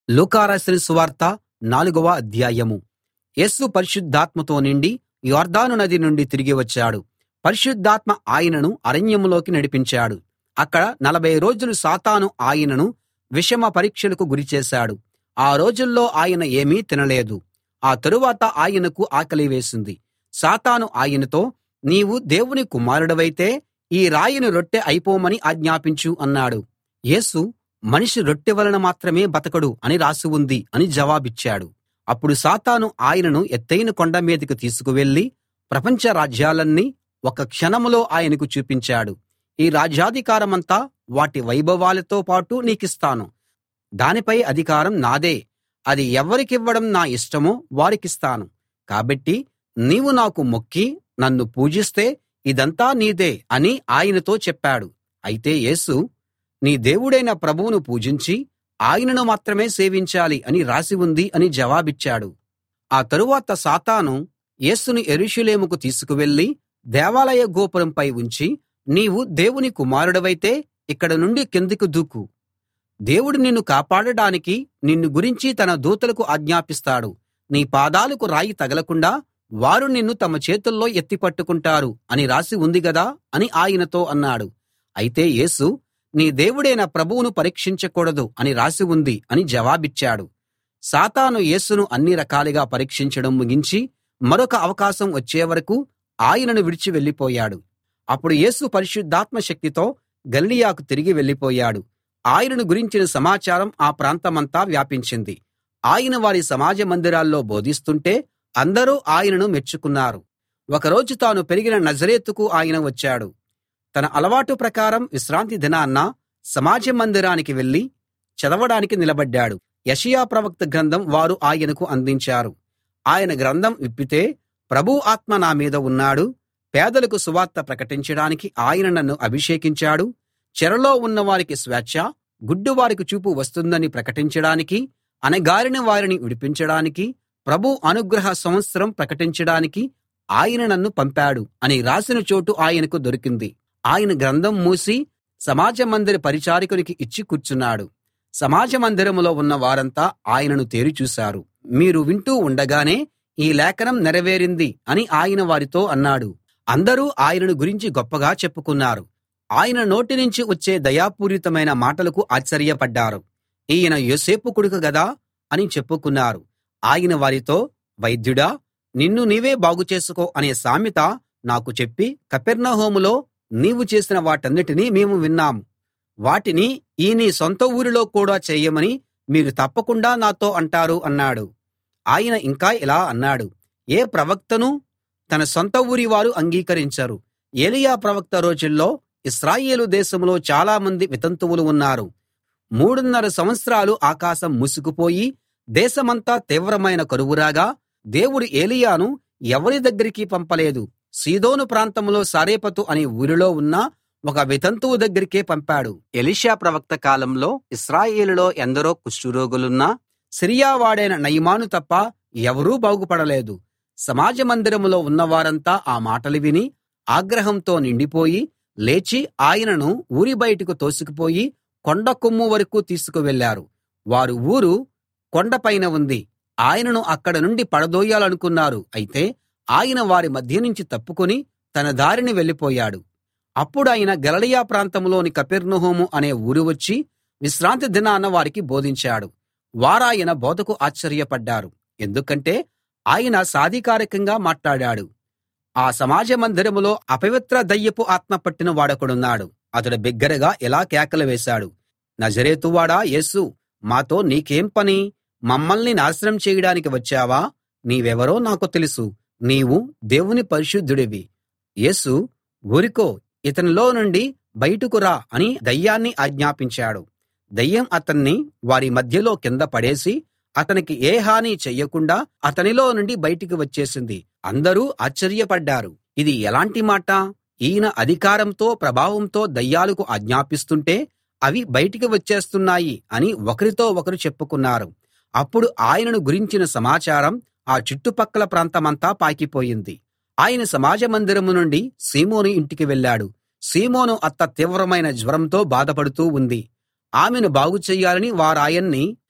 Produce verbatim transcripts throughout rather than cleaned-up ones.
లూకా రాసిన సువార్త నాలుగవ అధ్యాయం. యేసు పరిశుద్ధాత్మతో నిండి యొర్దాను నది నుండి తిరిగి వచ్చాడు. పరిశుద్ధాత్మ ఆయనను అరణ్యంలోకి నడిపించాడు. అక్కడ నలభై రోజులు సాతాను ఆయనను విషమ పరీక్షలకు గురిచేశాడు. ఆ రోజుల్లో ఆయన ఏమీ తినలేదు. ఆ తరువాత ఆయనకు ఆకలి వేసింది. సాతాను ఆయనతో, నీవు దేవుని కుమారుడివైతే ఈ రాయిని రొట్టె అయిపోమని ఆజ్ఞాపించు అన్నాడు. యేసు, మనిషి రొట్టె వలన మాత్రమే బతకడు అని రాసి ఉంది అని జవాబిచ్చాడు. అప్పుడు సాతాను ఆయనను ఎత్తయిన కొండ మీదికి తీసుకువెళ్ళి ప్రపంచ రాజ్యాలన్నీ ఒక్క క్షణంలో ఆయనకు చూపించాడు. ఈ రాజ్యాధికారమంతా వాటి వైభవాలతో పాటు నీకిస్తాను. దానిపై అధికారం నాదే. అది ఎవరికివ్వడం నా ఇష్టమో వారికిస్తాను. కాబట్టి నీవు నాకు మొక్కి నన్ను పూజిస్తే ఇదంతా నీదే అని ఆయనతో చెప్పాడు. అయితే యేసు, నీ దేవుడైన ప్రభువును పూజించి ఆయనను మాత్రమే సేవించాలి అని రాసి ఉంది అని జవాబిచ్చాడు. ఆ తరువాత సాతాను యేసును యెరూషలేముకు తీసుకువెళ్ళి దేవాలయ గోపురంపై ఉంచి, నీవు దేవుని కుమారుడివైతే ఇక్కడ నుండి కిందికి దూకు. దేవుడు నిన్ను కాపాడడానికి నిన్ను గురించి తన దూతలకు ఆజ్ఞాపిస్తాడు. నీ పాదాలకు రాయి తగలకుండా వారు నిన్ను తమ చేతుల్లో ఎత్తి పట్టుకుంటారు అని రాసి ఉంది గదా అని ఆయనతో అన్నాడు. అయితే యేసు, నీ దేవుడైన ప్రభువును పరీక్షించకూడదు అని రాసి ఉంది అని జవాబిచ్చాడు. సాతాను యేసును అన్ని రకాలుగా పరీక్షించడం ముగించి మరొక అవకాశం వచ్చే వరకూ ఆయనను విడిచి వెళ్ళిపోయాడు. అప్పుడు యేసు పరిశుద్ధాత్మ శక్తితో గలిలయకు తిరిగి వెళ్ళిపోయాడు. ఆయనను గురించిన సమాచారం ఆ ప్రాంతమంతా వ్యాపించింది. ఆయన వారి సమాజ మందిరాల్లో బోధిస్తుంటే అందరూ ఆయనను మెచ్చుకున్నారు. ఒకరోజు తాను పెరిగిన నజరేతుకు ఆయన వచ్చాడు. తన అలవాటు ప్రకారం విశ్రాంతి దినాన సమాజ మందిరానికి వెళ్ళి చదవడానికి నిలబడ్డాడు. యెషయా ప్రవక్త గ్రంథం వారు ఆయనకు అందించారు. ఆయన గ్రంథం విప్పితే, ప్రభువు ఆత్మ నా మీద ఉన్నాడు, పేదలకు సువార్త ప్రకటించడానికి ఆయన నన్ను అభిషేకించాడు, చెరలో ఉన్నవారికి స్వేచ్ఛ, గుడ్డివారికి చూపు వస్తుందని ప్రకటించడానికి, అణగారిన వారిని విడిపించడానికి, ప్రభువు అనుగ్రహ సంవత్సరం ప్రకటించడానికి ఆయన నన్ను పంపాడు అని రాసిన చోటు ఆయనకు దొరికింది. ఆయన గ్రంథం మూసి సమాజ మందిర పరిచారకునికి ఇచ్చి కూర్చున్నాడు. సమాజ మందిరంలో ఉన్న వారంతా ఆయనను తేరి చూశారు. మీరు వింటూ ఉండగానే ఈ లేఖనం నెరవేరింది అని ఆయన వారితో అన్నాడు. అందరూ ఆయనను గురించి గొప్పగా చెప్పుకున్నారు. ఆయన నోటి నుంచి వచ్చే దయాపూరితమైన మాటలకు ఆశ్చర్యపడ్డారు. ఈయన యోసేపు కొడుకు గదా అని చెప్పుకున్నారు. ఆయన వారితో, వైద్యుడా, నిన్ను నీవే బాగు చేసుకో అనే సామెత నాకు చెప్పి కపెర్నహూములో నీవు చేసిన వాటన్నిటినీ మేము విన్నాం. వాటిని ఈ నీ సొంత ఊరిలో కూడా చేయమని మీరు తప్పకుండా నాతో అంటారు అన్నాడు. ఆయన ఇంకా ఇలా అన్నాడు, ఏ ప్రవక్తనూ తన సొంత ఊరి వారు అంగీకరించరు. ఏలీయా ప్రవక్త రోజుల్లో ఇశ్రాయేలు దేశంలో చాలామంది వితంతువులు ఉన్నారు. మూడున్నర సంవత్సరాలు ఆకాశం మూసుకుపోయి దేశమంతా తీవ్రమైన కరువు రాగా దేవుడు ఏలీయాను ఎవరి దగ్గరికీ పంపలేదు. సీదోను ప్రాంతంలో సారెపతు అనే ఊరిలో ఉన్న ఒక వితంతువు దగ్గరికే పంపాడు. ఎలీషా ప్రవక్త కాలంలో ఇశ్రాయేలులో ఎందరో కుష్ఠరోగులున్నా సిరియా వాడైన నయమాను తప్ప ఎవరూ బాగుపడలేదు. సమాజ మందిరంలో ఉన్నవారంతా ఆ మాటలు విని ఆగ్రహంతో నిండిపోయి లేచి ఆయనను ఊరి బయటకు తోసుకుపోయి కొండ కొమ్ము వరకూ తీసుకువెళ్ళారు. వారు ఊరు కొండపైన ఉంది. ఆయనను అక్కడ నుండి పడదోయాలనుకున్నారు. అయితే ఆయన వారి మధ్య నుంచి తప్పుకుని తన దారిన వెళ్ళిపోయాడు. అప్పుడాయన గలిలయ ప్రాంతంలోని కపెర్నహూము అనే ఊరు వచ్చి విశ్రాంతి దినాన వారికి బోధించాడు. వారాయన బోధకు ఆశ్చర్యపడ్డారు. ఎందుకంటే ఆయన సాధికారికంగా మాట్లాడాడు. ఆ సమాజ మందిరంలో అపవిత్ర దయ్యపు ఆత్మ పట్టిన వాడొకడున్నాడు. అతడు బిగ్గరగా ఇలా కేకలు వేశాడు, నజరేతువాడా యేసు, మాతో నీకేం పని? మమ్మల్ని నాశనం చేయడానికి వచ్చావా? నీవెవరో నాకు తెలుసు. నీవు దేవుని పరిశుద్ధుడివి. యేసు, ఊరుకో, ఇతనిలో నుండి బయటకు రా అని దయ్యాన్ని ఆజ్ఞాపించాడు. దయ్యం అతన్ని వారి మధ్యలో కింద పడేసి అతనికి ఏ హాని చెయ్యకుండా అతనిలో నుండి బయటికి వచ్చేసింది. అందరూ ఆశ్చర్యపడ్డారు. ఇది ఎలాంటి మాట? ఈయన అధికారంతో ప్రభావంతో దయ్యాలకు ఆజ్ఞాపిస్తుంటే అవి బయటికి వచ్చేస్తున్నాయి అని ఒకరితో ఒకరు చెప్పుకున్నారు. అప్పుడు ఆయనను గురించిన సమాచారం ఆ చుట్టుపక్కల ప్రాంతమంతా పాకిపోయింది. ఆయన సమాజ మందిరం నుండి సీమోను ఇంటికి వెళ్ళాడు. సీమోను అత్త తీవ్రమైన జ్వరంతో బాధపడుతూ ఉంది. ఆమెను బాగు చెయ్యాలని వారాయన్ని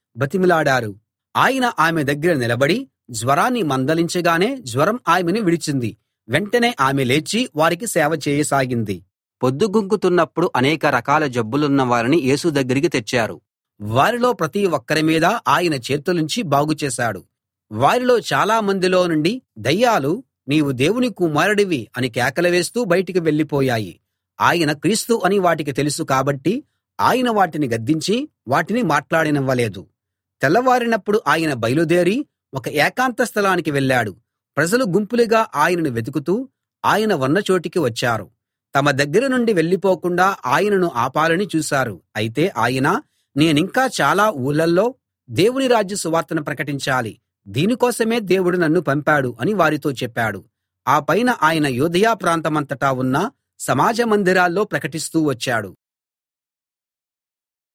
బతిమిలాడారు. ఆయన ఆమె దగ్గర నిలబడి జ్వరాన్ని మందలించగానే జ్వరం ఆమెను విడిచింది. వెంటనే ఆమె లేచి వారికి సేవ చేయసాగింది. పొద్దుగుంకుతున్నప్పుడు అనేక రకాల జబ్బులున్న వారిని యేసు దగ్గరికి తెచ్చారు. వారిలో ప్రతి ఒక్కరి మీద ఆయన చేతులుంచి బాగు చేశాడు. వారిలో చాలా మందిలో నుండి దయ్యాలు నీవు దేవుని కుమారుడివి అని కేకలు వేస్తూ బయటికి వెళ్ళిపోయాయి. ఆయన క్రీస్తు అని వాటికి తెలుసు కాబట్టి ఆయన వాటిని గద్దించి వాటిని మాట్లాడనివ్వలేదు. తెల్లవారినప్పుడు ఆయన బయలుదేరి ఒక ఏకాంత స్థలానికి వెళ్ళాడు. ప్రజలు గుంపులుగా ఆయనను వెతుకుతూ ఆయన ఉన్న చోటికి వచ్చారు. తమ దగ్గర నుండి వెళ్ళిపోకుండా ఆయనను ఆపాలని చూశారు. అయితే ఆయన, నేనింకా చాలా ఊళ్ళల్లో దేవుని రాజ్య సువార్తను ప్రకటించాలి, దీనికోసమే దేవుడు నన్ను పంపాడు అని వారితో చెప్పాడు. ఆ పైన ఆయన యూదయ ప్రాంతమంతటా ఉన్న సమాజ మందిరాల్లో ప్రకటిస్తూ వచ్చాడు.